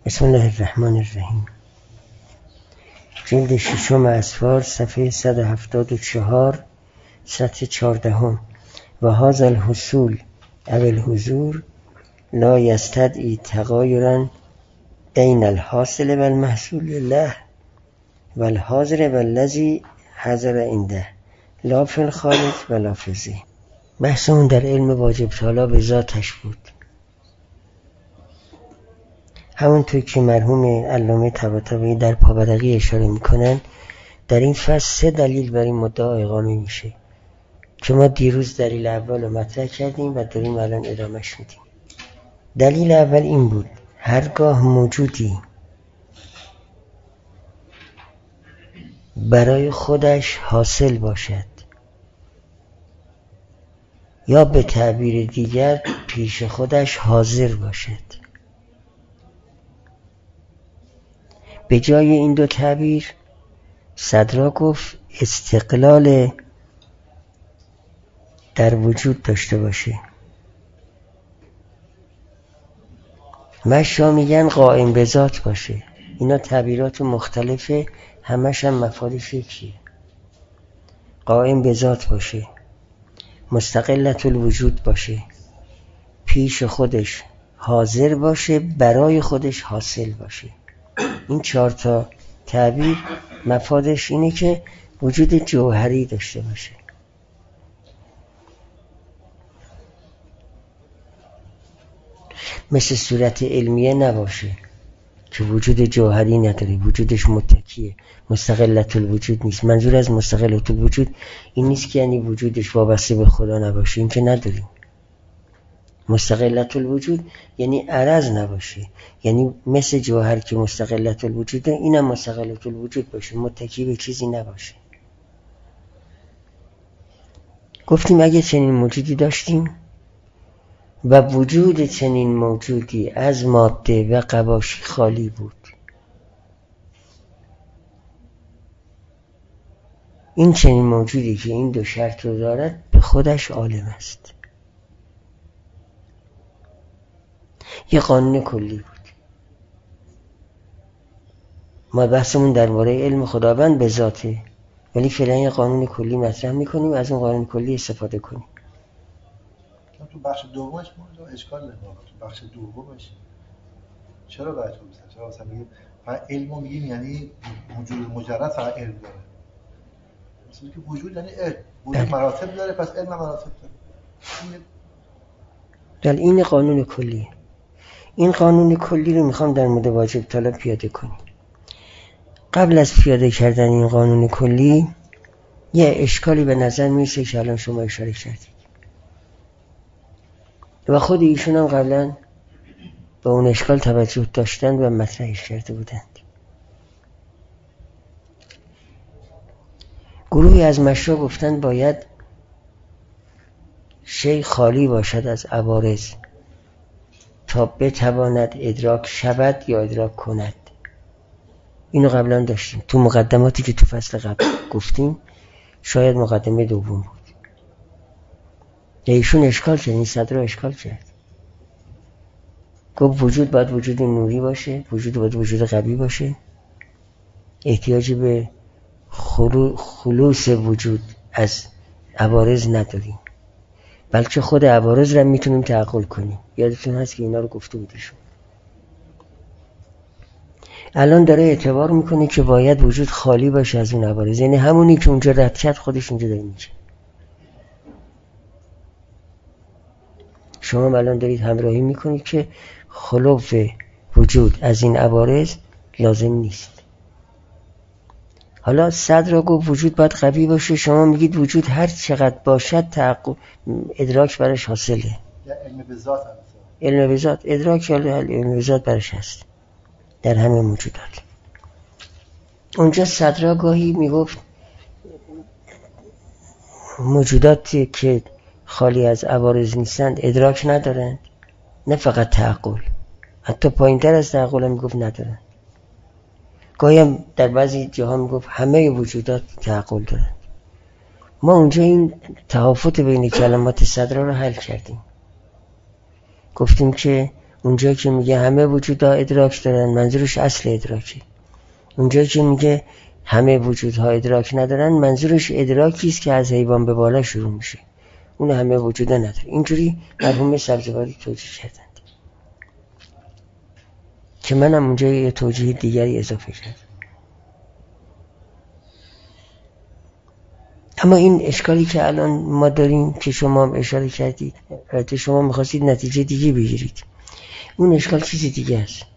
بسم الله الرحمن الرحیم. جلد ششم اسفار صفحه 174 سطر 14. و هذا الحصول او الحضور لا یستدعی تغایرا بین الحاصل و المحصول له و الحاضر و الذی حضر عنده لا فی الخارج و لا فی الذهن. بحثمون در علم واجب طالا به ذاتش بود. همونطور که مرحوم علامه طباطبایی در پابرقی اشاره میکنن، در این فصل 3 دلیل بر این مدعا اقامه میشه که ما دیروز دلیل اول رو مطرح کردیم و داریم الان ادامهش میدیم. دلیل اول این بود: هرگاه موجودی برای خودش حاصل باشد یا به تعبیر دیگر پیش خودش حاضر باشد، به جای این دو تعبیر صدرا گفت استقلال در وجود داشته باشه. مشا میگن قائم به ذات باشه. اینا تعبیرات مختلفه، همش هم مفادش یکیه. قائم به ذات باشه، مستقلت الوجود باشه، پیش خودش حاضر باشه، برای خودش حاصل باشه. این 4 تا تعبیر مفادش اینه که وجود جوهری داشته باشه. مثل صورت علمیه نباشه که وجود جوهری نداره، وجودش متکیه، مستقلت الوجود نیست. منظور از مستقلت الوجود این نیست که یعنی وجودش وابسته به خدا نباشه، این که نداریم. مستقلت الوجود یعنی عرض نباشه، یعنی مثل جوهر که مستقلت الوجوده، اینم مستقلت الوجود باشه، متکی به چیزی نباشه. گفتیم اگه چنین موجودی داشتیم و وجود چنین موجودی از ماده و قباشی خالی بود، این چنین موجودی که این 2 شرط رو دارد به خودش عالم است. یه قانون کلی بود. ما بحثمون درباره علم خداوند به ذاته، ولی فعلا یه قانون کلی مطرح میکنیم، از اون قانون کلی استفاده کنیم. تو بخش دومش موضوع اشکال نداره. تو بخش دومش چرا باید توضیح؟ چرا مثلا میگیم فقط علمو میگیم یعنی وجود مجرد فقط علم داره؟ مثلا که وجود یعنی علم، وجود مراتب داره، پس علم مراتب داره. در این قانون کلی، این قانون کلی رو میخوام در مورد واجب طلب پیاده کنیم. قبل از پیاده کردن این قانون کلی یه اشکالی به نظر میرسه که الان شما اشاره کردید و خود ایشون هم قبلا به اون اشکال توجه داشتند و مطرحش کرده بودند. گروهی از مشایخ گفتند باید شیء خالی باشد از عوارض تا بتواند ادراک شود یا ادراک کند. اینو قبلا داشتیم تو مقدماتی که تو فصل قبل گفتیم، شاید مقدمه دوم بود. ایشون اشکال کرد، این صدر اشکال کرد، گفت وجود باید وجود نوری باشه، وجود باید وجود قوی باشه، احتیاجی به خلوص وجود از عوارض نداریم، بلکه خود عوارض را میتونیم تعقل کنیم. یادتون هست که اینا رو گفته بودیشون. الان داره اعتبار میکنه که باید وجود خالی باشه از اون عوارض، یعنی همونی که اونجا رد کرد خودش اونجا داره میشه. شما الان دارید همراهی میکنید که خلو وجود از این عوارض لازم نیست. حالا صدر را گفت وجود باید قوی باشه، شما میگید وجود هر چقدر باشد ادراک برش حاصله. علم به ذات هست. علم به ذات، ادراک علم به ذات برش هست در همه موجودات. اونجا صدر گاهی میگفت موجوداتی که خالی از عوارض نیستند ادراک ندارند، نه فقط تعقل، حتی پایین تر از تعقل هم میگفت ندارند. گاهی هم در بعضی جاها میگفت همه وجودات تعقل دارند. ما اونجا این تفاوت بین کلمات صدرا رو حل کردیم. گفتیم که اونجا که میگه همه وجودها ادراک دارن منظورش اصل ادراکه. اونجا که میگه همه وجودها ادراک ندارن منظورش ادراکی است که از حیوان به بالا شروع میشه، اون همه وجودا نداره. اینجوری مرحوم سبزواری توجیه کردند که منم اونجا یه توجیه دیگری اضافه کردم. اما این اشکالی که الان ما داریم که شما هم اشاره کردید، البته شما میخواستید نتیجه دیگه بگیرید، اون اشکال چیزی دیگه است.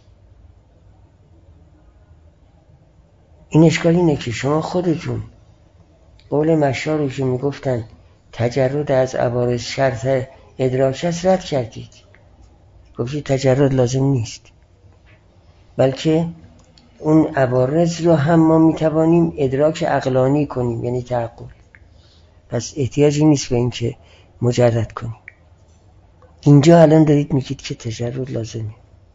این اشکال اینه که شما خودتون قول مشاری که میگفتن تجرد از عوارض شرط ادراک است رد کردید. گفتید تجرد لازم نیست، بلکه اون عوارض رو هم ما میتوانیم ادراک عقلانی کنیم، یعنی تعقل. پس احتیاجی نیست به این که مجرد کنیم. اینجا الان دارید میگید که تجرد لازمه.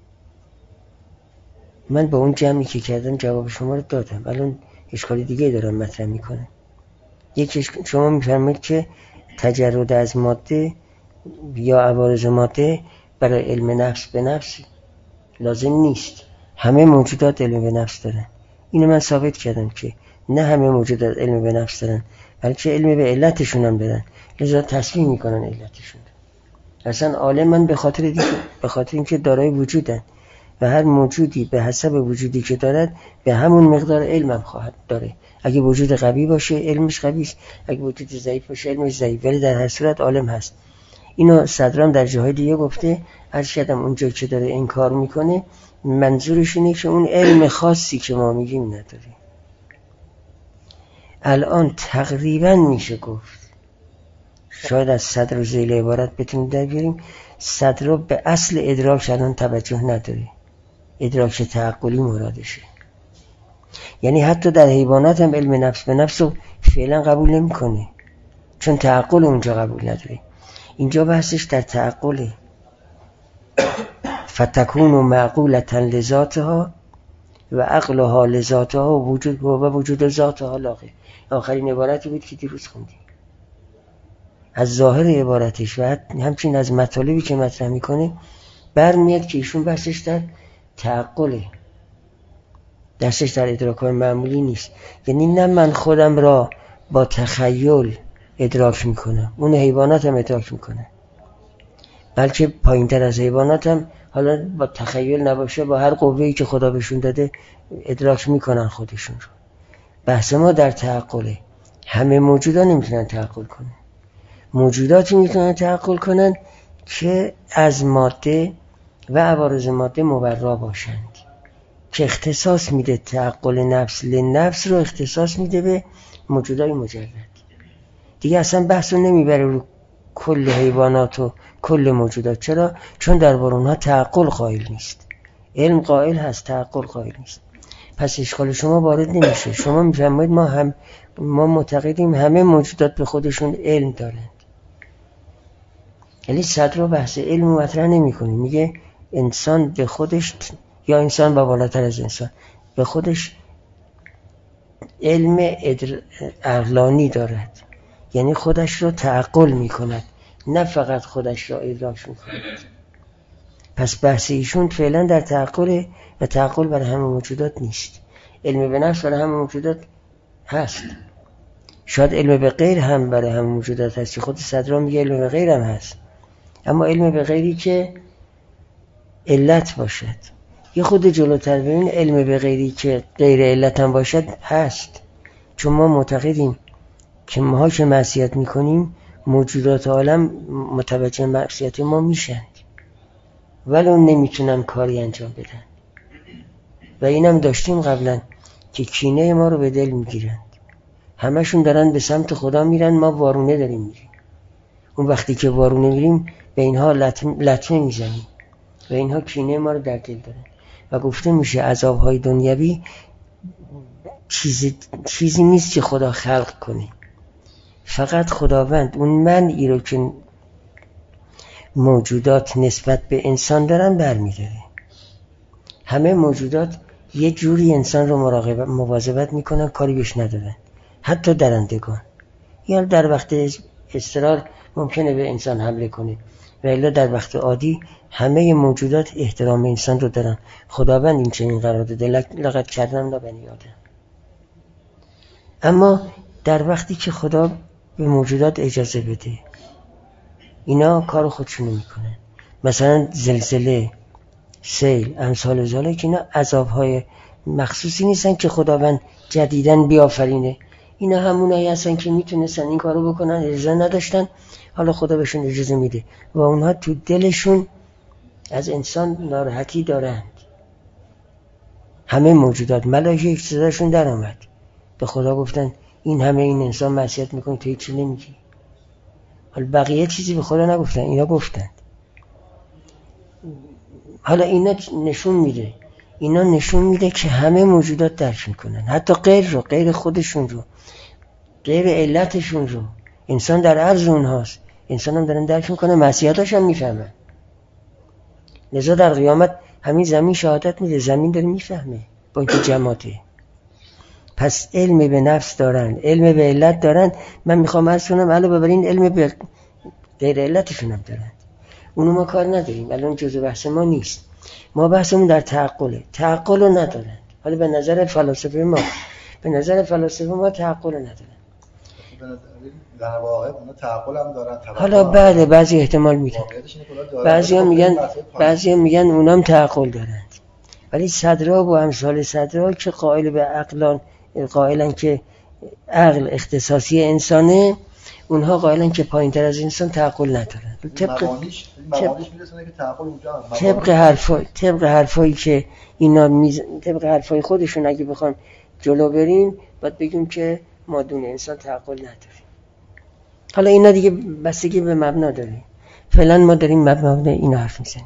من با اون جمعی که کردم جواب شما رو دادم. الان اشکالی دیگه دارم مطرح میکنم. یکی شما میفرمایید که تجرد از ماده یا عوارض ماده برای علم نفس به نفس لازم نیست. همه موجودات علم به نفس دارن. اینو من ثابت کردم که نه همه موجودات علم به نفس دارن، بلکه علم به علتشون هم دارن، لذا تصمیم میکنن علتشون. اصلا عالم من به خاطر اینکه دارای وجودن و هر موجودی به حسب وجودی که دارد به همون مقدار علم هم خواهد داره. اگه وجود قوی باشه علمش قوی است، اگه وجود ضعیف باشه علمش ضعیف، ولی در هر صورت عالم هست. اینو صدرام در جاهای دیگه گفته. ارشدم اونجا که داره انکار میکنه منظورش اینه که اون علم خاصی که ما میگیم نداره. الان تقریبا میشه گفت، شاید از صدر و ذیل عبارت بتونیم در بیاریم، صدر به اصل ادراک الان توجه نداره، ادراک تعقلی مرادشه. یعنی حتی در حیوانات هم علم نفس به نفس رو فعلا قبول نمیکنه، چون تعقل اونجا قبول نداره. اینجا بحثش در تعقله. فتکون معقولة لذاتها و عقلها لذاتها و وجود ذاتها لاغه. آخرین عبارتی بود که دیروز خوندیم. از ظاهر عبارتش و همچنین از مطالبی که مطرح میکنه برمیاد که ایشون بحثش در تعقله، دستش در ادراک‌های معمولی نیست. یعنی نه من خودم را با تخیل ادراک میکنم، اون حیوانات هم ادراک میکنن، بلکه پایین تر از حیوانات هم حالا با تخیل نباشه با هر قوه‌ای که خدا بهشون داده ادراک میکنن خودشون رو. بحث ما در تعقله. همه موجودات نمیتونن تعقل کنن. موجوداتی میتونن تعقل کنن که از ماده و عوارض ماده مبرا باشند، که اختصاص میده تعقل نفس لنفس رو اختصاص میده به موجودای مجرد. دیگه اصلا بحث رو نمیبره رو کل حیوانات و کل موجودات. چرا؟ چون درباره اونها تعقل قائل نیست. علم قائل هست، تعقل قائل نیست. پس اشکال شما وارد نمیشه. شما میفرمایید ما معتقدیم همه موجودات به خودشون علم دارند. یعنی صدر رو بحث علم مطرح نمی‌کنه. میگه انسان به خودش یا انسان و بالاتر از انسان به خودش علم عقلانی دارد، یعنی خودش رو تعقل می‌کند، نه فقط خودش را ادراک می‌کند. پس بحث ایشون فعلا در تعقل و تعقل برای همه موجودات نیست. علم به نفس برای همه موجودات هست. شاید علم به غیر هم برای همه موجودات هست. خود صدرا میگه علم به غیر هم هست، اما علم به غیری که علت باشد. یه خود جلوتر ببین علم به غیری که غیر علت هم باشد هست. چون ما معتقدیم که ما که معصیت میکنیم موجودات عالم متوجه معصیت ما میشن ولی اون نمیتونن کاری انجام بدن. و اینم داشتیم قبلا که کینه ما رو به دل میگیرن. همشون دارن به سمت خدا میرن، ما وارونه داریم میریم. اون وقتی که وارونه میریم به اینها لطمه میزنیم و اینها کینه ما رو در دل دارن. و گفته میشه عذابهای دنیوی چیزی نیست که خدا خلق کنه. فقط خداوند اون منعی رو که موجودات نسبت به انسان دارن برمیداره. همه موجودات یه جوری انسان رو مواظبت میکنن، کاری بهش ندارن. حتی درندگان یا در وقت اضطرار ممکنه به انسان حمله کنه، و الا در وقت عادی همه موجودات احترام انسان رو دارن. خداوند این چنین قرار داده، لقد کرمنا بنی آدم. اما در وقتی که خدا به موجودات اجازه بده، اینا کار خودشونو میکنن. مثلا زلزله، سیل، امثال ذالک، اینا عذابهای مخصوصی نیستن که خداوند جدیداً بیافرینه. اینا همونایی هستن که میتونستن این کارو بکنن، اجازه نداشتن، حالا خدا بهشون اجازه میده و اونها تو دلشون از انسان ناراحتی دارند. همه موجودات، ملائکه صداشون در آمد، به خدا گفتن این همه این انسان معصیت میکنه، تو هیچی نمیگی. حالا بقیه چیزی به خدا نگفتن، اینا گفتند. حالا اینا نشون میده که همه موجودات درک میکنن، حتی غیر خودشون رو، غیر علتشون رو. انسان در عرض اونهاست، انسان هم دارن درک میکنه، معصیتاش هم میفهمن. لذا در قیامت همین زمین شهادت میده، زمین داره میفهمه با اینکه جماعته. پس علم به نفس دارن، علم به علت دارن. من میخوام عرض کنم علاوه بر این علم به غیر علتشون هم دارن. اونو ما کار نداریم، الان جزء بحث ما نیست. ما بحثمون در تعقله. تعقل رو ندارن. حالا به نظر فلاسفه ما تعقل رو ندارن. در واقع اونا تعقل هم دارن. حالا بعضی احتمال میدن، بعضی میگن اونام تعقل دارند، ولی صدرا و امثال صدرا که قائلن که عقل اختصاصی انسانه، اونها قائلن که پایین تر از انسان تعقل ندارن. طبق حرفایی که اینا طبق حرفای خودشون اگه بخوام جلو بریم، باید بگیم که ما دون انسان تعقل نداریم. حالا اینا دیگه بستگی به مبنا داره. فعلا ما داریم مبنا اینا حرف میزنیم.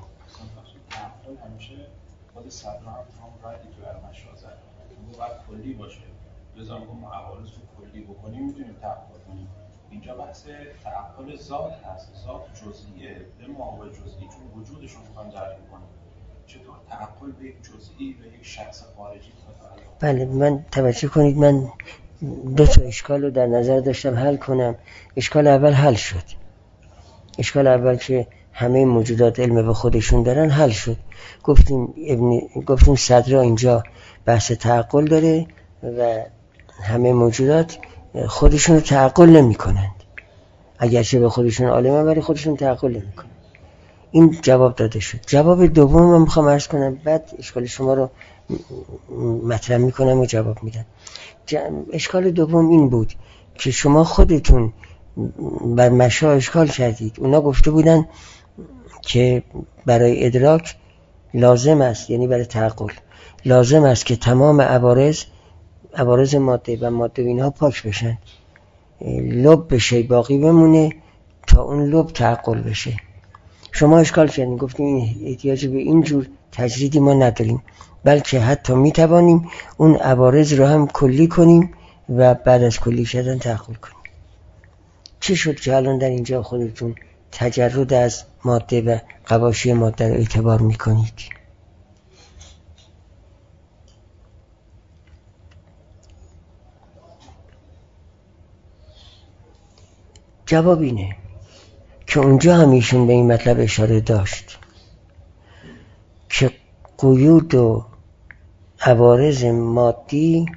خود صدر هم رایدی که برای مشازه اون باید کلی باشه. لذا ما عوارض رو کلی بکنیم میتونیم تعقل کنیم. اینجا بحث تعقل ذات هست، ذات جزئیه، به معاول جزئی، چون وجودشون میخوان درک کنیم. چطور تعقل به یک جزئی، به یک شخص خارجی بله، من توجه کنید، من دو تا اشکال رو در نظر داشتم حل کنم. اشکال اول حل شد. اشکال اول که همه موجودات علم به خودشون دارن حل شد. گفتیم صدرا اینجا بحث تعقل داره و همه موجودات خودشون رو تعقل نمی کنند، اگرچه به خودشون عالمه ولی خودشون تعقل نمی کنند. این جواب داده شد. جواب دوم من میخوام عرض کنم، بعد اشکال شما رو مطرح میکنم و جواب میدم. اشکال دوم این بود که شما خودتون بر مشا اشکال کردید. اونا گفته بودن که برای ادراک لازم است، یعنی برای تعقل لازم است که تمام عوارض ماده و ماده اینها پاک بشن، لب بشه باقی بمونه تا اون لب تعقل بشه. شما اشکال کردین، گفتین احتیاج به این جور تجریدی ما نداریم، بلکه حتی میتوانیم اون عوارض رو هم کلی کنیم و بعد از کلی شدن تعقل کنیم. چی شد که الان در اینجا خودتون تجرد از ماده و قواشی ماده رو اعتبار میکنید؟ جواب اینه که اونجا هم ایشون به این مطلب اشاره داشت که قیود و عوارض مادی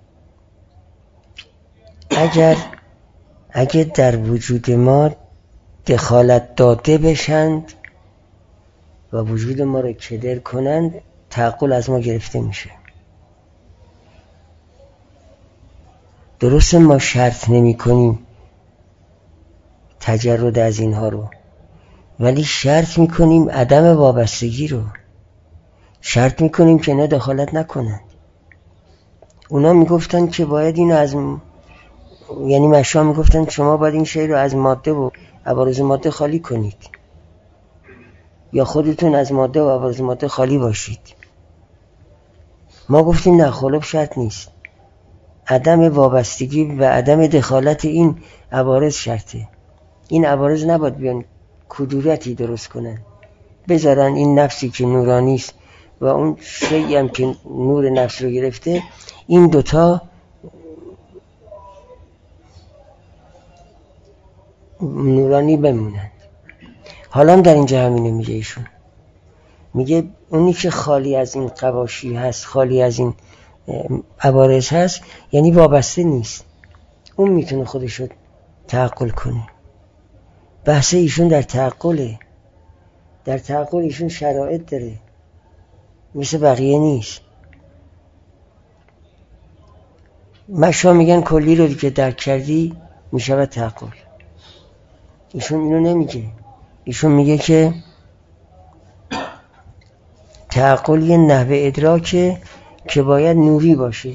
اگر در وجود ما دخالت داده بشند و وجود ما رو کدر کنند، تعقل از ما گرفته میشه. درسته ما شرط نمی کنیم تجرد از اینها رو، ولی شرط میکنیم عدم وابستگی رو، شرط میکنیم که اینا دخالت نکنند. اونا میگفتن که باید اینو از یعنی مشا میگفتن شما باید این شی رو از ماده و عوارض ماده خالی کنید، یا خودتون از ماده و عوارض ماده خالی باشید. ما گفتیم نه، خلوب شرط نیست، عدم وابستگی و عدم دخالت این عوارض شرطه. این عوارض نباید بیان کدورتی درست کنن، بذارن این نفسی که نورانی است و اون شیئی هم که نور نفس رو گرفته، این دوتا نورانی بمونند. حالا هم در اینجا همینه میگه ایشون، میگه اونی که خالی از این قواشی هست، خالی از این عوارض هست، یعنی وابسته نیست، اون میتونه خودشو تعقل کنه. بحث ایشون در تعقله، در تعقل ایشون شرایط داره، مثل بقیه نیست. مشا میگن کلی رو که درک کردی میشود تعقل. ایشون اینو نمیگه، ایشون میگه که تعقل یه نحوه ادراکه که باید نوری باشه،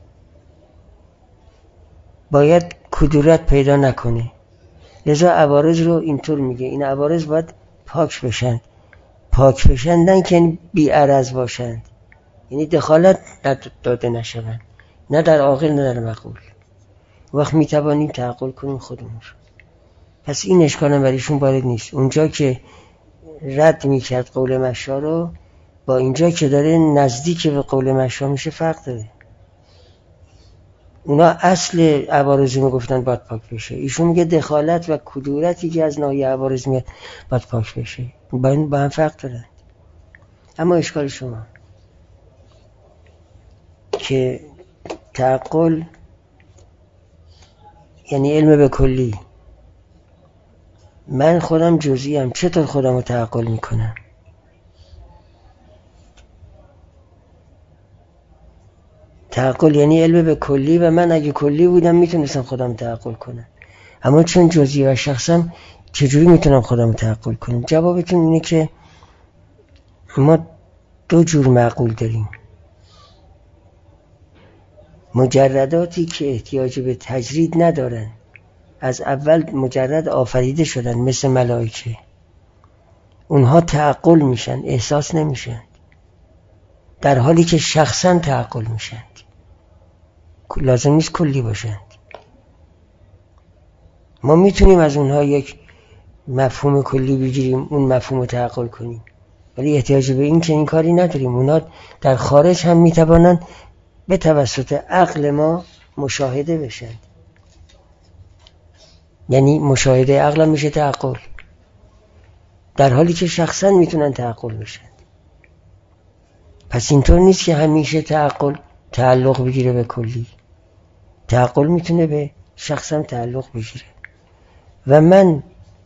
باید کدورت پیدا نکنه. لذا عوارض رو اینطور میگه، این عوارض باید پاک بشن. پاک بشن نه که بی عرض باشند، یعنی دخالت داده نشوند، نه در عاقل نه در معقول. وقت میتوانیم تعقل کنیم خودمون رو. پس این اشکال هم بریشون وارد نیست. اونجا که رد میکرد قول مشا رو، با اینجا که داره نزدیک به قول مشا میشه فرق داره. اونا اصل عوارضی میگفتن باید پاک بشه، ایشون میگه دخالت و کدورتی که از ناحیه عوارض میاد باید پاک بشه. با هم فرق داره. اما اشکال شما که تعقل یعنی علم به کلی. من خودم جزئیم، چطور خودم رو تعقل میکنم؟ تعقل یعنی علم به کلی و من اگه کلی بودم میتونستم خودم تعقل کنم، اما چون جزئی و شخصم چجوری میتونم خودم تعقل کنم؟ جوابتون اینه که ما دو جور معقول داریم. مجرداتی که احتیاج به تجرید ندارن، از اول مجرد آفریده شدن مثل ملائکه، اونها تعقل میشن، احساس نمیشن، در حالی که شخصا تعقل میشن. لازم نیست کلی باشند. ما میتونیم از اونها یک مفهوم کلی بگیریم، اون مفهوم رو تعقل کنیم، ولی احتیاج به این که این کاری نداریم. اونها در خارج هم میتوانند به توسط عقل ما مشاهده بشن، یعنی مشاهده عقل هم میشه تعقل، در حالی که شخصا میتونن تعقل بشن. پس اینطور نیست که همیشه تعقل تعلق بگیره به کلی. تعقل میتونه به شخصم تعلق بگیره و من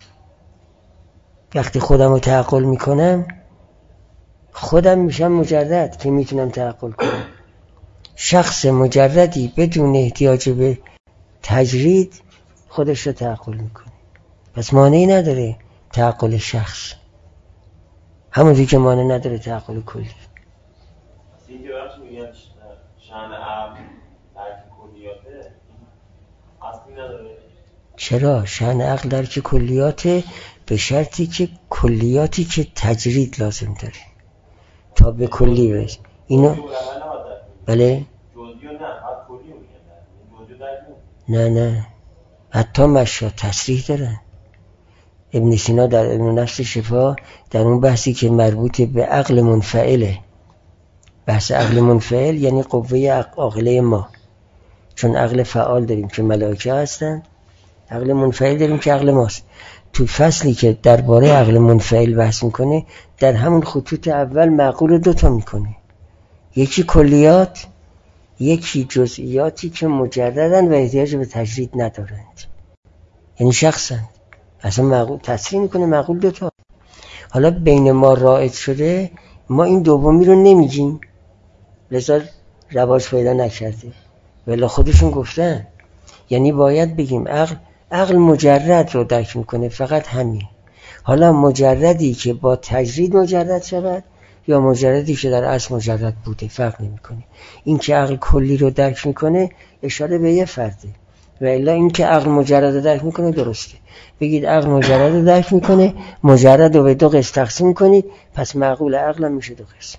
وقتی خودم رو تعقل میکنم خودم میشم مجرد که میتونم تعقل کنم. شخص مجردی بدون احتیاج به تجرید خودش رو تعقل میکنه. پس مانعی نداره تعقل شخص، همونجوری که مانع نداره تعقل کلی. این که بخش میگن شأن عقل درک کلیاته اصلی نداره. چرا؟ شأن عقل درک کلیاته به شرطی که کلیاتی که تجرید لازم داره تا به کلی برسه. اینو بله؟ جزئی نه، حد کلی میگن. جزئی درک نه حتی مشا تصریح دارن. ابن سینا در علم نفس شفا در اون بحثی که مربوط به عقل منفعله، بحث عقل منفعل یعنی قوه عاقله ما، چون عقل فعال داریم که ملائکه هستن، عقل منفعل داریم که عقل ماست. تو فصلی که درباره عقل منفعل بحث میکنه در همون خطوط اول معقول دوتا میکنه، یکی کلیات، یکی جزئیاتی که مجردن و احتیاج به تجرید ندارند، یعنی شخصن. اصلا معقول تصریح میکنه معقول دوتا. حالا بین ما رائج شده، ما این دومی رو نمیگیم، لذا رواج پیدا نکرده، ولی خودشون گفتن. یعنی باید بگیم عقل مجرد رو درک میکنه، فقط همین. حالا مجردی که با تجرید مجرد شود یا مجردی که در اصل مجرد بوده فرق نمیکنه. این که عقل کلی رو درک میکنه اشاره به یه فرده، و الا این که عقل مجرد رو درک میکنه درسته. بگید عقل مجرد رو درک میکنه، مجرد رو به دو قسم تقسیم کنید، پس معقول عقل هم میشه دو قسم.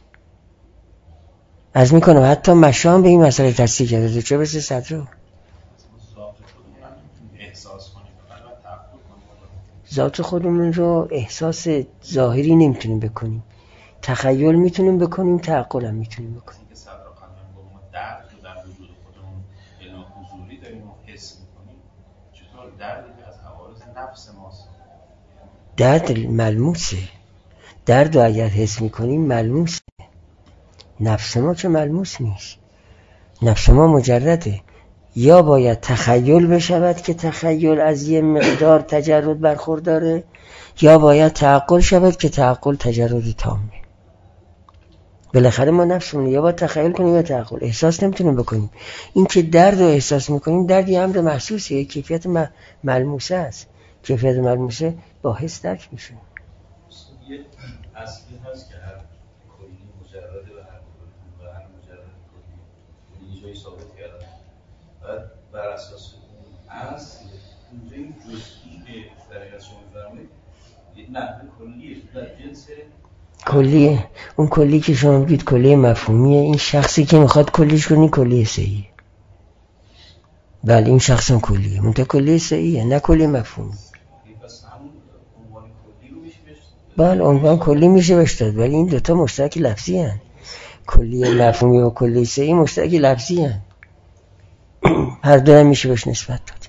از میکنم حتی مشام به این مسئله تصدیق کرده، چه بسه صدر ذات خودمون رو احساس ظاهری نمیتونیم بکنیم، تخیل میتونیم بکنیم، تعقل هم میتونیم بکنیم. که صدر قلم با ما درد رو در وجود خودمون علم حضوری داریم و حس میکنیم، چطور دردی که از حوادث نفس ماست؟ درد ملموسه، درد رو اگر حس میکنیم ملموسه. نفس ما که ملموس نیست، نفس ما مجرده. یا باید تخیل بشود که تخیل از یه مقدار تجرد برخورداره، یا باید تعقل شود که تعقل تجرد تامه. بالاخره ما نفسمون یا باید تخیل کنیم یا تعقل. احساس نمیتونیم بکنیم. این که درد رو احساس میکنیم، درد یه امر محسوسه، یه کیفیت ملموسه است. کیفیت ملموسه با حس درک میشه. یه اصلی هست که هر کلی مجرده و هر مجرد کلی یه جایی ثابت کردن. بعد بر اساس اون اصل اونجا این جزئی که در شما می‌فرمایید یه نحوه کلیه در جنس کلیه. اون کلی که شما بگید کلیه مفهومیه. این شخصی که میخواد کلیش کنی کلیه سعیه. بله این شخص هم کلیه، منتها کلیه سعیه، نه کلیه مفهومی. پس همون عنوان کلی رو میشه بهش بله عنوان کلی میشه بهش داد، ولی این دوتا مشترک لفظی هن. کلیه مفهومی و کلیه سعی مشترک لفظی هن. هر دو هم میشه بهش نسبت داد.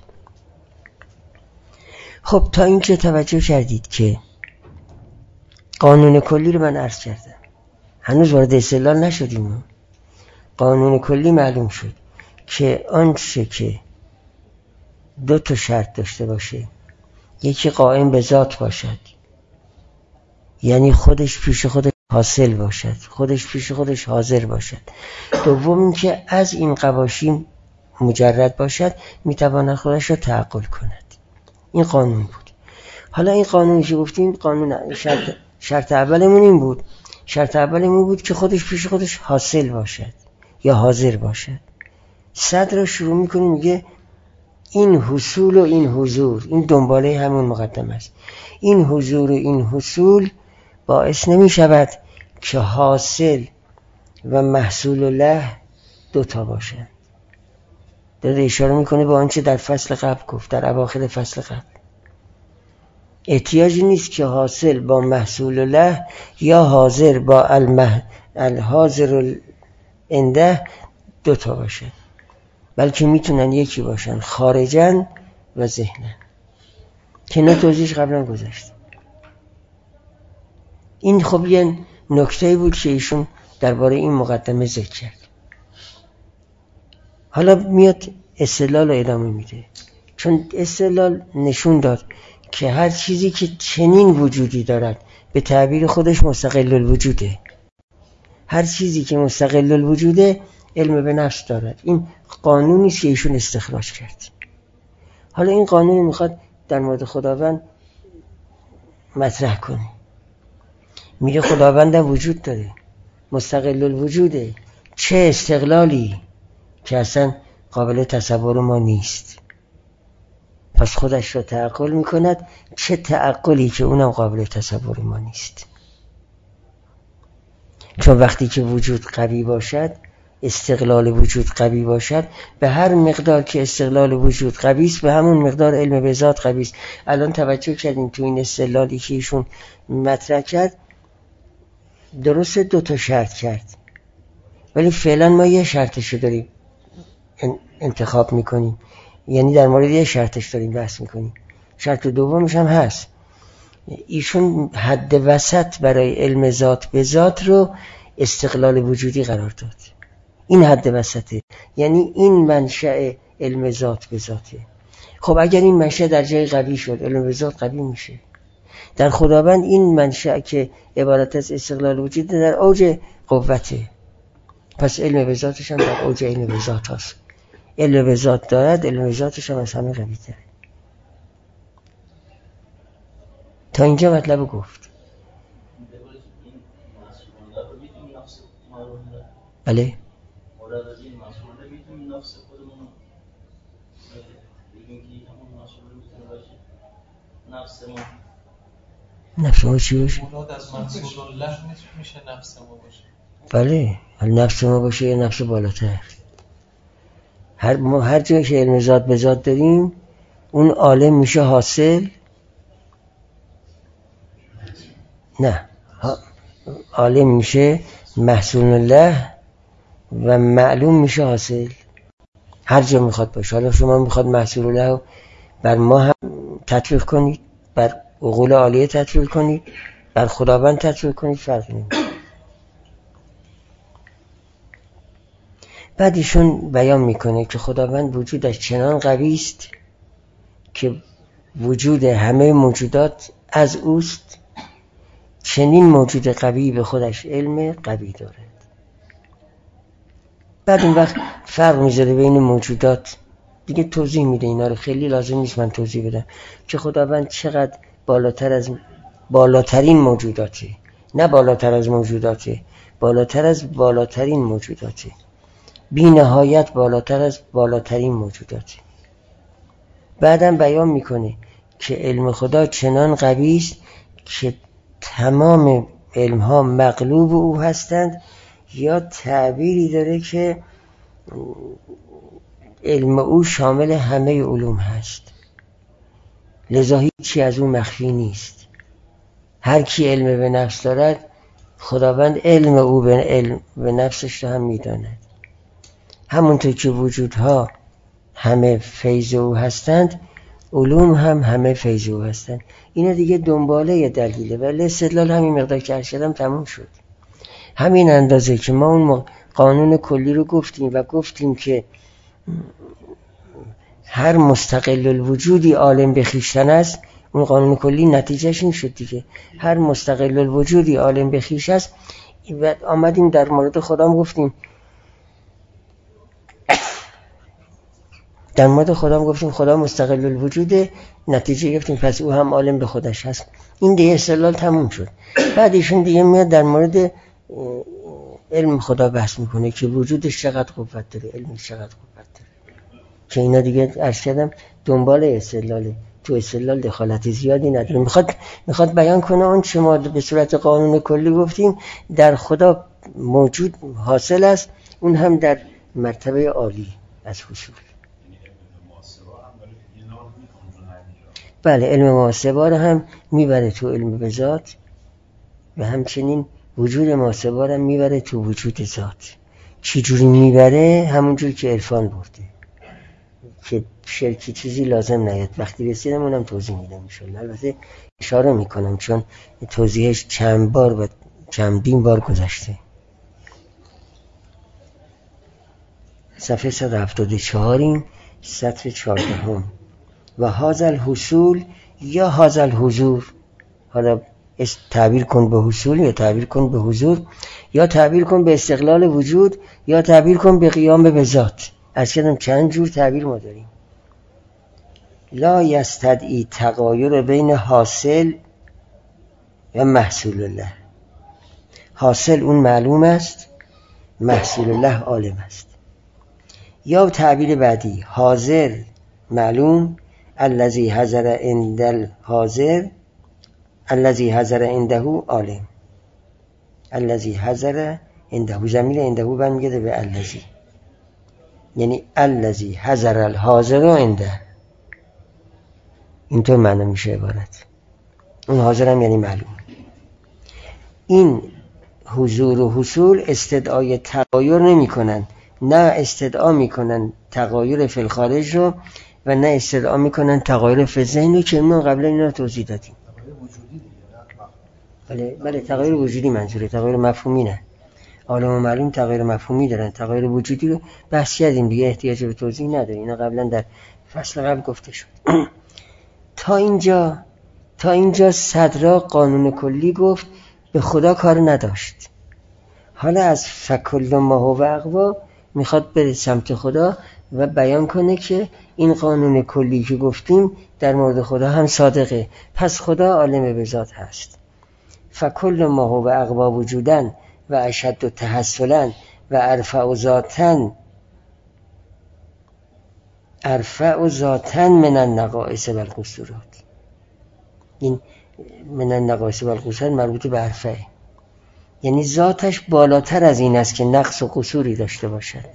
خب تا اینکه توجه کردید که قانون کلی رو من عرض کردم، هنوز وارد استدلال نشدیم. قانون کلی معلوم شد که آنچه که دو تا شرط داشته باشه، یکی قائم به ذات باشد، یعنی خودش پیش خودش حاصل باشد، خودش پیش خودش حاضر باشد. دوم این که از این قواشی مجرد باشد، میتواند خودش رو تعقل کند. این قانون بود. حالا این قانونی که گفتیم قانون شرط اولمون این بود. شرط اولمون بود که خودش پیش خودش حاصل باشد یا حاضر باشد. صدر رو شروع میکنیم میگه این حصول و این حضور، این دنباله همون مقدمه است. این حضور و این حصول باعث نمی شود که حاصل و محصول له دوتا باشن. داده اشاره میکنه به آنچه در فصل قبل گفت، در اواخر فصل قبل. احتیاجی نیست که حاصل با محصول له یا حاضر با الحاضر عنده دوتا باشن، بلکه میتونن یکی باشن، خارجن و ذهنن، که نه توضیحش قبلا گذاشت. این خب یه نکته بود که ایشون درباره این مقدمه ذکر کرد. حالا میاد استدلال رو ادامه میده، چون استدلال نشون داد که هر چیزی که چنین وجودی دارد به تعبیر خودش مستقل الوجوده. هر چیزی که مستقل الوجوده علم به نفس دارد. این قانونی است که ایشون استخراج کرد. حالا این قانون میخواد در مورد خداوند مطرح کنه. میگه خداوند هم وجود داره، مستقل الوجوده. چه استقلالی که اصلا قابل تصور ما نیست. پس خودش رو تعقل میکند، چه تعقلی که اونم قابل تصور ما نیست. چون وقتی که وجود قوی باشد، استقلال وجود قوی باشد، به هر مقدار که استقلال وجود قوی است به همون مقدار علم به ذات قوی است. الان توجه کردیم تو این استدلالی که ایشون مطرح کرد، درست دو تا شرط کرد، ولی فعلا ما یه شرطشو داریم انتخاب میکنیم، یعنی در مورد یه شرطش داریم بحث میکنیم. شرط دومش هم هست. ایشون حد وسط برای علم ذات به ذات رو استقلال وجودی قرار داد. این حد وسطه، یعنی این منشأ علم ذات به ذاته. خب اگر این منشأ در جای قوی شد، علم به ذات قوی میشه. در خداوند این منشأ که عبارت از استقلال وجود در اوج قوته، پس علم به ذاتش هم در اوج علم به ذات هست. علم به ذات دارد، علم به ذاتش هم از همه قوی تره. تا اینجا مطلب گفت. بله نفس ما چی باشه؟ مراد از محصول الله میشه نفس ما باشه. بله نفس ما باشه یا نفس بالاتر. هر جایی که علم ذات به ذات داریم، اون عالم میشه حاصل. نه عالم میشه محصول الله و معلوم میشه حاصل. هر جا میخواد باشه. حالا شما میخواد محصول الله بر ما هم تطبیق کنید، بر عقول عالیه تطبیق کنید، بر خداوند تطبیق کنید، فرق نمیکنه. بعد ایشون بیان میکنه که خداوند وجودش چنان قوی است که وجود همه موجودات از اوست، چنین موجود قوی به خودش علم قوی دارد. بعد اون وقت فرق میذاره بین موجودات، دیگه توضیح میده اینا رو، خیلی لازم نیست من توضیح بدم که خداوند چقدر بالاتر از بالاترین موجوداته، نه بالاتر از موجوداته، بالاتر از بالاترین موجوداته، بی نهایت بالاتر از بالاترین موجوداته. بعدم بیان میکنه که علم خدا چنان قوی است که تمام علم ها مغلوب او هستند، یا تعبیری داره که علم او شامل همه علوم هست، لذا هیچی از او مخفی نیست. هر کی علم به نفس دارد خداوند علم او به نفسش رو هم میداند. همونطور که وجودها همه فیض او هستند، علوم هم همه فیض او هستند. اینا دیگه دنباله دلیله، ولی استدلال همین مقدار که ارشدم تموم شد. همین اندازه که ما اون قانون کلی رو گفتیم و گفتیم که هر مستقل الوجودی عالم به خویشتن است، اون قانون کلی نتیجهش این شد دیگه، هر مستقل الوجودی عالم به خویش است. و آمدیم در مورد خودم گفتیم، در مورد خودم گفتیم خدا مستقل الوجوده، نتیجه گفتیم پس او هم عالم به خودش هست. این دیگه استدلال تموم شد. بعد ایشون دیگه میاد در مورد علم خدا بحث میکنه که وجودش چقدر قوت داره، علمش چقدر قوت داره، که اینا دیگه عرض کردم دنبال استدلاله، تو استدلال دخالت زیادی نداره. میخواد بیان کنه اون چه ما به صورت قانون کلی گفتیم در خدا موجود حاصل است، اون هم در مرتبه عالی از حصول. بله، علم محاسبه رو هم میبره تو علم به ذات و همچنین وجود محاسبه رو هم میبره تو وجود ذات. چی جوری میبره؟ همون جوری که عرفان برده، که شرکی چیزی لازم نیاد. وقتی رسیدم اونم توضیح میدم انشالله. البته اشاره میکنم چون توضیحش چند بار و چندین بار گذشته. صفحه 174 سطر 14 و هذا الحصول یا هذا الحضور، حالا تعبیر کن به حصول یا تعبیر کن به حضور یا تعبیر کن به استقلال وجود یا تعبیر کن به قیام به ذات. از کدام چند جور تعبیر ما داریم. لا یستدعی تغایر بین حاصل و محصول الله. حاصل اون معلوم است، محصول الله عالم است. یا تعبیر بعدی حاضر معلوم، الذی حضر عند الحاضر، الذی حضر عنده عالم، الذی حضر عنده، ضمیر عنده برمیگرده به الذی، یعنی الذی حضر الحاضر عنده. اینطور معنی میشه عبارت. اون حاضر هم یعنی معلوم. این حضور و حصول استدعای تغایر نمی کنن، نه استدعا میکنن تغایر فی الخارج رو و نه استدعا میکنن تغایر فی الذهن رو که ما قبلا اینا رو توضیح دادیم. بله تغایر وجودی منظوره، تغایر مفهومی نه. عالم و معلوم تغایر مفهومی دارن، تغایر وجودی رو بحث کردیم دیگه، احتیاج به توضیح نداره، اینا قبلا در فصل قبل گفته شد. تا اینجا صدرا قانون کلی گفت، به خدا کار نداشت. حالا از فکل ما هو اقوا میخواد بره سمت خدا و بیان کنه که این قانون کلی که گفتیم در مورد خدا هم صادقه. پس خدا عالم به ذات هست. فکل ما هو اقوا وجودن و اشد تحصلا و ارفع ذاتن من النقائص و القصورات. این من النقائص و القصورات مربوط به ارفعه، یعنی ذاتش بالاتر از این است که نقص و قصوری داشته باشد.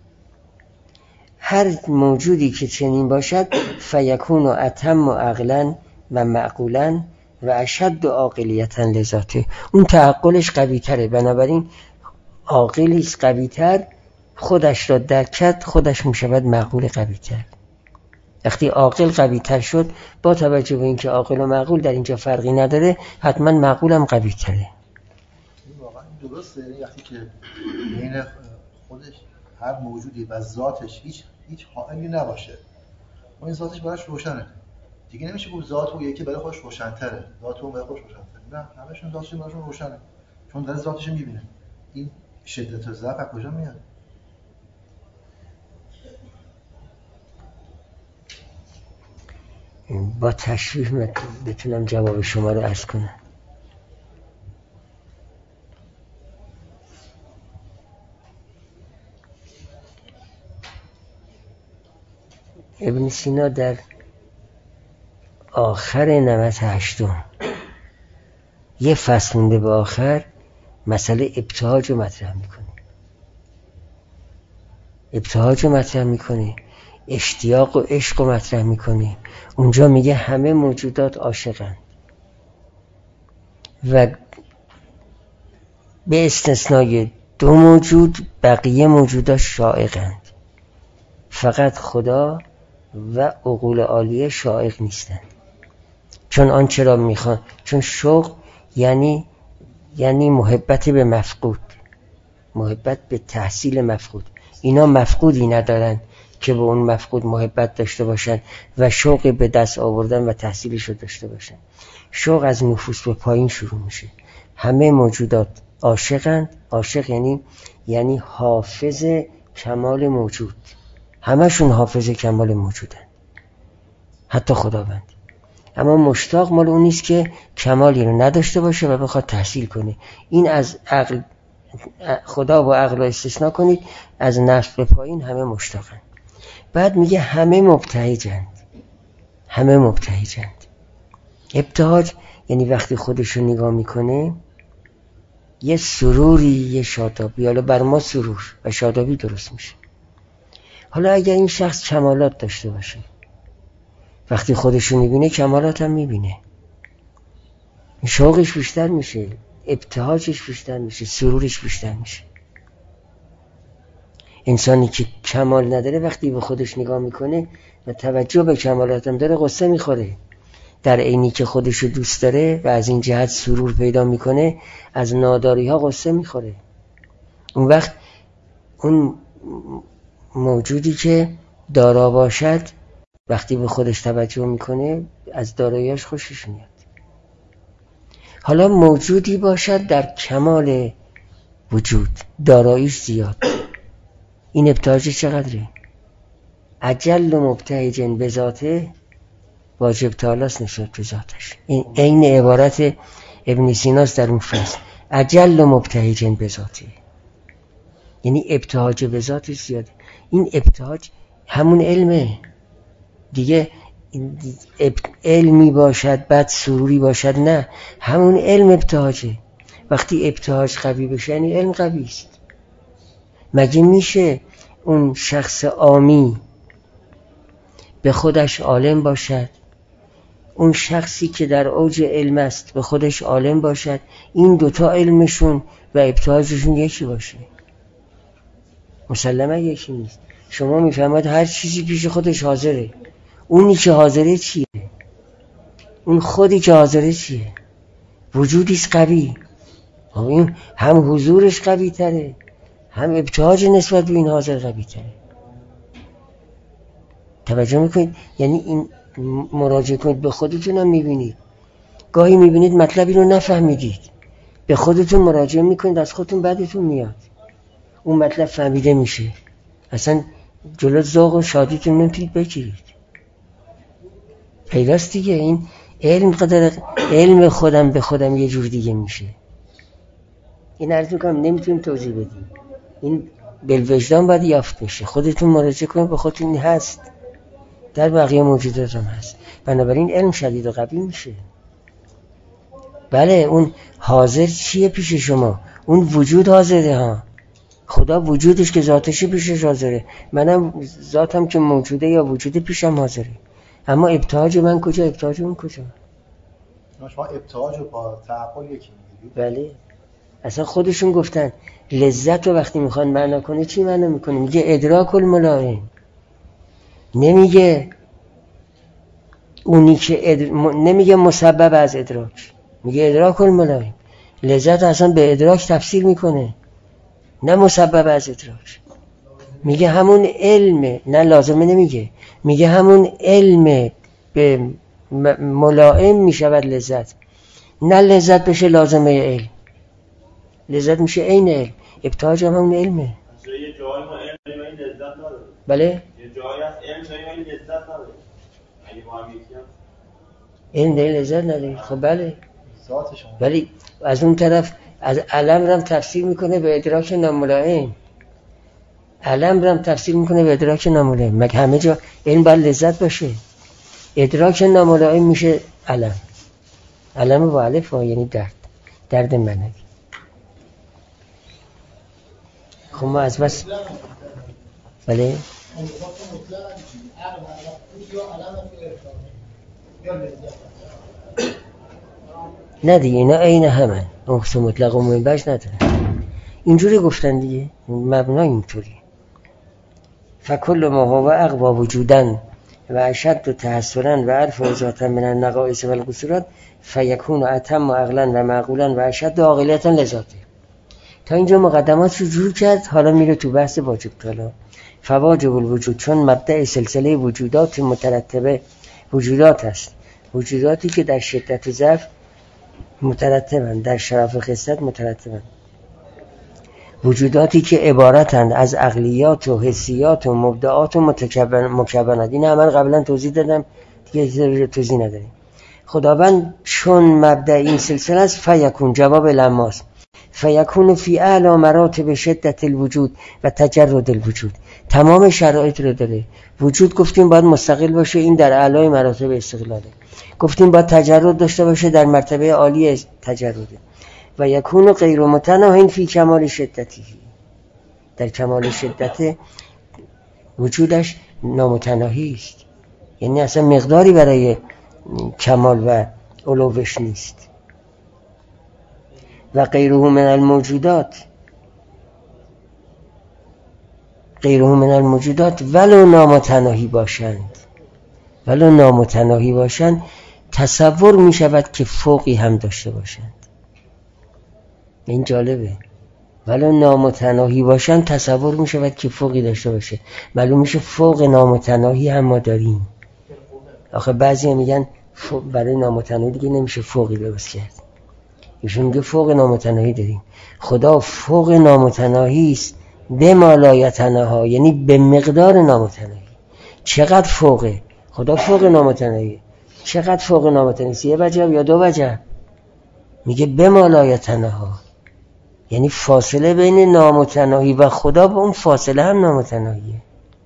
هر موجودی که چنین باشد فیکون و اتم و عقلا و معقولا و اشد و عاقلیتا لذاته. اون تعقلش قوی تره، بنابراین عاقلیش قوی تر، خودش را درک کرد، خودش میشود معقول قوی تر. وقتی عاقل قوی تر شد، با توجه به اینکه عاقل و معقول در اینجا فرقی نداره، حتما معقولم قوی تره. واقعا درسته. وقتی که بین خودش هر موجودی و ذاتش هیچ حائلی نباشه، اون ذاتش براش روشنه دیگه. نمیشه گفت ذات اون یکی برای خودش روشن‌تره، ذات اون برای خودش روشن‌تره. نه، همشون ذاتشون براشون روشنه، چون داره ذاتش می‌بینه. این شدت و ضعف از کجا میاد؟ با تشریح بتونم جواب شما رو عرض کنم. ابن سینا در آخر نمط هشتم یه فصل مونده به آخر مسئله ابتهاج رو مطرح میکنه. اشتیاق و عشق رو مطرح میکنه. اونجا میگه همه موجودات عاشقند و به استثنای 2 موجود بقیه موجودات شائقند. فقط خدا و عقول عالیه شائق نیستند. چون آنچه را میخوان، چون شوق یعنی محبت به مفقود، محبت به تحصیل مفقود. اینا مفقودی ندارن که به اون مفقود محبت داشته باشن و شوق به دست آوردن و تحصیلش رو داشته باشن. شوق از نفوس به پایین شروع میشه. همه موجودات عاشقند. عاشق یعنی حافظ کمال موجود. همشون حافظ کمال موجودن، حتی خداوند. اما مشتاق مال اون نیست که کمالی رو نداشته باشه و بخواد تحصیل کنه. این از عقل، خدا و عقل رو استثناء کنید، از نفس به پایین همه مشتاقند. بعد میگه همه مبتهجند. ابتهاج یعنی وقتی خودش رو نگاه میکنه یه سروری، یه شادابی، حالا بر ما سرور و شادابی درست میشه. حالا اگر این شخص کمالات داشته باشه، وقتی خودش رو میبینه کمالات هم میبینه، شوقش بیشتر میشه، ابتهاجش بیشتر میشه، سرورش بیشتر میشه. انسانی که کمال نداره وقتی به خودش نگاه میکنه و توجه به کمالاتم داره غصه میخوره. در عینی که خودش رو دوست داره و از این جهت سرور پیدا میکنه، از ناداری ها غصه میخوره. اون وقت اون موجودی که دارا باشد وقتی به خودش توجه میکنه از داراییاش خوشش میاد. حالا موجودی باشد در کمال وجود، داراییش زیاد، این ابتهاج چقدره؟ اجل و مبتهج به ذاته واجب تعالیست نسبت به ذاتش. این عین عبارت ابن سیناست در اون فصل. اجل و مبتهج به ذاته یعنی ابتهاج به ذاتش زیاده. این ابتهاج همون علمه دیگه. علمی باشد بعد سروری باشد، نه، همون علم ابتهاجه. وقتی ابتهاج قوی بشه یعنی علم قوی است. مگه میشه اون شخص عامی به خودش عالم باشد، اون شخصی که در اوج علم است به خودش عالم باشد، این دوتا علمشون و ابتهاجشون یکی باشه؟ مسلماً یکی نیست. شما میفهمید هر چیزی پیش خودش حاضره. اونی که حاضره چیه؟ اون خودی که حاضره چیه؟ وجودیست قوی. این هم حضورش قوی تره، هم ابتهاج نسبت به این حاضر قوی تره. توجه میکنید؟ یعنی این مراجعه کنید به خودتون هم میبینید. گاهی میبینید مطلبی رو نفهمیدید، به خودتون مراجعه میکنید، از خودتون بعدتون میاد اون مطلب فهمیده میشه. اصلا جلو ذوق و شادیتون نمیتونید بگیرید. پیداست دیگه. این علم قدر علم خودم به خودم یه جور دیگه میشه. این عرض میکنم نمیتونیم توضیح بدیم. این بالوجدان باید یافت میشه. خودتون مراجعه کنید به خودتون. هست در بقیه موجودات هم هست. بنابراین علم شدید و قوی میشه. بله اون حاضر چیه پیش شما؟ اون وجود حاضره ها. خدا وجودش که ذاتش پیشش حاضره، منم ذاتم که موجوده یا وجود پیشم حاضره. اما ابتهاج من کجا؟ ابتهاج اون کجا؟ شما ابتهاج رو با تعقل یکی میگید؟ بله. اصلا خودشون گفتن لذت رو وقتی میخوان معنا کنه چی معنا میکنه؟ میگه ادراک الملاعین. نمیگه اونی که نمیگه مسبب از ادراک، میگه ادراک الملایم. لذت اصلا به ادراک تفسیر میکنه، نه مسبب از ادراک. میگه همون علم، نه لازمه نمیگه، میگه همون علم به ملائم میشود لذت، نه لذت بشه لازمه علم. لذت میشه عین علم، ابتهاج هم همون علمه. یه جایی ما علم داریم این لذت نداره. بله؟ یه جایی از علم داریم این لذت نداره. اگه با هم یکی هم علم داریم لذت نداریم. خب بله. ذات شما. ولی از اون طرف از علم رم تفسیر میکنه به ادراک ناملائم. علم رم تفسیر میکنه به ادراک ناملائم. مگه همه جا علم باید لذت باشه؟ ادراک ناملائم میشه علم. علم با الف یعنی درد منوی. خب ما از بس بله نه دیگه اینا عین همن، نقص مطلق و منبعش نداره. اینجوری گفتن دیگه، مبنا اینطوری. فکل ما هو اقوا وجودن و اشد تحسرا و عرف و ذاتا من النقائص و القصورات فیکون اتم و عقلا و معقولا و اشد عاقلیتا لذاته. تا اینجا مقدمات رو جور کرد، حالا میره تو بحث واجب طلا. فواجب الوجود، چون مبدأ سلسله وجودات مترتبه وجودات است، وجوداتی که در شدت ضعف مترتبند، در شرف خصلت مترتبند، وجوداتی که عبارتند از عقلیات و حسیات و مبدعات و مکونات. این من قبلا توضیح دادم دیگه، توضیح نداریم. خداوند چون مبدأ این سلسله است، فیکون جواب لماست، فیکون فی اعلی مراتب شدت الوجود و تجرد الوجود. تمام شرایط رو داره. وجود گفتیم باید مستقل باشه، این در اعلای مراتب استقلاله. گفتیم باید تجرد داشته باشه، در مرتبه عالی تجرده. و یکون غیر متناهی فی کمال شدتی، در کمال شدت وجودش نامتناهی است، یعنی اصلا مقداری برای کمال و علوش نیست. و غیره من الموجودات، غیره من الموجودات ولو نامتناهی باشند، تصور می شود که فوقی هم داشته باشند. این جالبه، ولو نامتناهی باشند تصور می شود که فوقی داشته باشه. معلوم میشه فوق نامتناهی هم ما داریم. آخه بعضی میگن برای نامتناهی دیگه نمیشه فوقی درست کرد، ایشون میگه فوق نامتناهی داریم. خدا فوق نامتناهی است به ما لا یتناهی، یعنی به مقدار نامتناهی. چقدر فوقه؟ خدا فوق نامتناهی. چقدر فوق نامتناهی؟ 3 وجب یا 2 وجب؟ میگه به ما لا یتناهی، یعنی فاصله بین نامتناهی و خدا با اون فاصله هم نامتناهیه.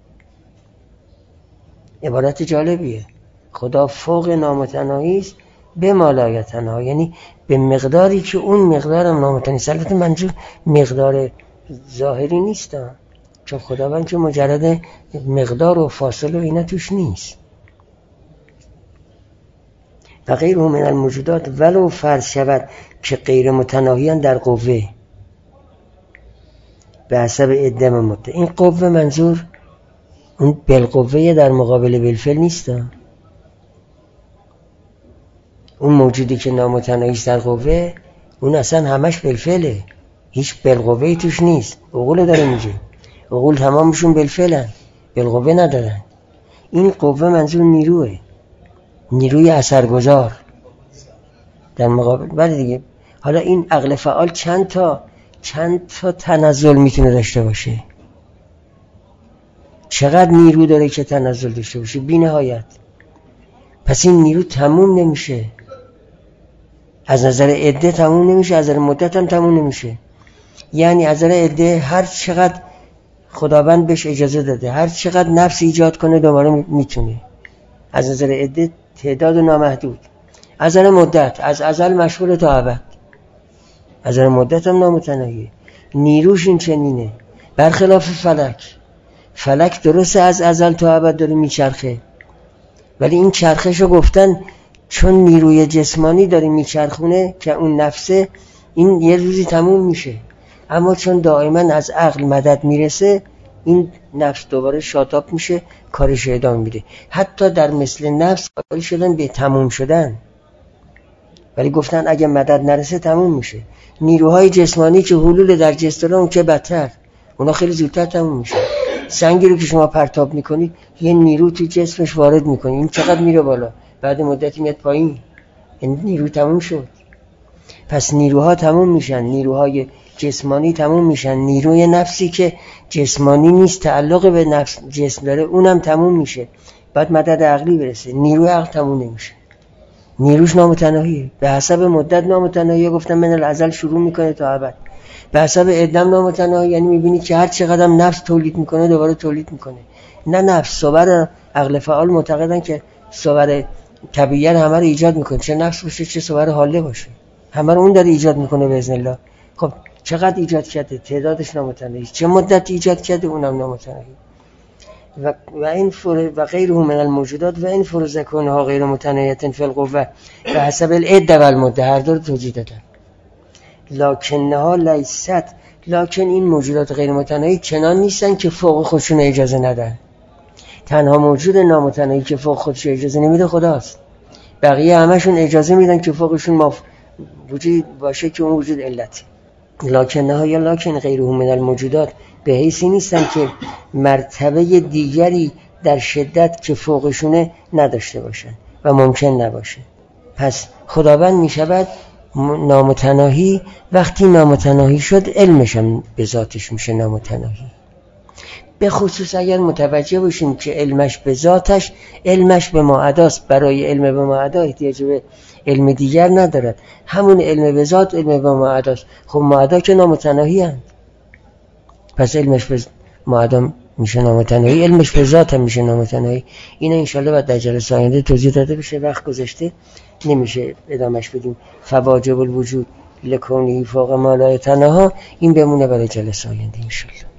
عبارت جالبیه. خدا فوق نامتناهی است به ما لا یتناهی، یعنی به مقداری که اون مقدار هم نامتناهی است. البته منظور مقدار ظاهری نیست، چون خداوند که مجرد مقدار و فاصله و اینا توش نیست. و غیر من الموجودات ولو فرض شود که غیر متناهیان در قوه به حسب عدم مدت. این قوه منظور اون بالقوه در مقابل بالفعل نیست. اون موجودی که نامتناهی است در قوه، اون اصلا همش بالفعله، هیچ بالقوه‌ای توش نیست. عقول داره میگه، عقول تمامشون بالفعلن، بالقوه ندارن. این قوه منظور نیروه، نیروی اثرگذار در مقابل. بله دیگه. حالا این عقل فعال چند تا تنزل میتونه داشته باشه؟ چقدر نیرو داره که تنزل داشته باشه؟ بی نهایت. پس این نیرو تموم نمیشه، از نظر عده تموم نمیشه، از نظر مدت هم تموم نمیشه. یعنی از نظر عده هر چقدر خداوند بهش اجازه داده، هر چقدر نفس ایجاد کنه دوباره میتونه. از نظر عده تعداد نامحدود. از نظر مدت از ازل مشغول تا ابد. از نظر مدت هم نامتناهیه. نیروش این چنینه، برخلاف فلک درسته از ازل تا ابد داره میچرخه، ولی این چرخشو گفتن چون نیروی جسمانی داره میچرخونه که اون نفسه، این یه روزی تموم میشه. اما چون دائما از عقل مدد میرسه، این نفس دوباره شاتاب میشه، کارش ادامه میده. حتی در مثل نفس قائل شدن به تموم شدن، ولی گفتن اگه مدد نرسه تموم میشه. نیروهای جسمانی که حلول در جسم دارن اون که بدتر، اونا خیلی زودتر تموم میشه. سنگی رو که شما پرتاب میکنید یه نیرو تو جسمش وارد میکنید، این چقدر میره بالا، بعد مدتی میاد پایین، این نیرو تموم شد. پس نیروها تموم میشن، نیروهای جسمانی تموم میشن. نیروی نفسی که جسمانی نیست، تعلق به نفس جسم داره، اونم تموم میشه. بعد مدد عقلی برسه. نیروی عقل تموم نمیشه، نیروش نامتناهیه. به حسب مدت نامتناهیه، گفتم من الازل شروع میکنه تا ابد. به حسب عدم نامتناهی، یعنی میبینید که هر چقدر نفس تولید میکنه دوباره تولید میکنه. نه نفس، صور عقل فعال معتقدن که صور طبیعیت همه رو ایجاد میکنه، چه نفس باشه چه صور حاله باشه، همه رو اون داره ایجاد میکنه باذن الله. خب چقدر ایجاد کرده؟ تعدادش نامتناهی. چه مدت ایجاد کرده؟ اونم نامتناهی. و این و غیره من الموجودات و این فروز کنها غیر متناهیت فی القوه به حسب العده و المده، هر دو رو توجیه دادن. لکنها لیست، لکن این موجودات غیر متناهی چنان نیستن که فوق خودشون اجازه ندن. تنها موجود نامتناهی که فوق خودش اجازه نمیده خداست. بقیه همشون اجازه میدن که فوقشون وجود باشه که اون وجود علتی. لکنها یا لکن غیره من الموجودات به حیثی نیستن که مرتبه دیگری در شدت که فوقشونه نداشته باشن و ممکن نباشه. پس خداوند می شود نامتناهی وقتی نامتناهی شد علمش هم به ذاتش میشه نامتناهی. به خصوص اگر متوجه باشیم که علمش به ذاتش، علمش به ما اداست. برای علم به ما ادا احتیاج به علم دیگر ندارد، همون علم به ذات علم به ما اداست. خب ما ادا که نامتناهی هست، پس علمش به ما ادا میشه نامتناهی، علمش به ذات هم میشه نامتناهی. این انشالله بعد در جلسه آینده توضیح داده بشه، وقت گذشته نمیشه ادامش بدیم. فواجب الوجود لکونی فوق ما لا یتناهی، این بمونه برای جلسه آینده انشالله.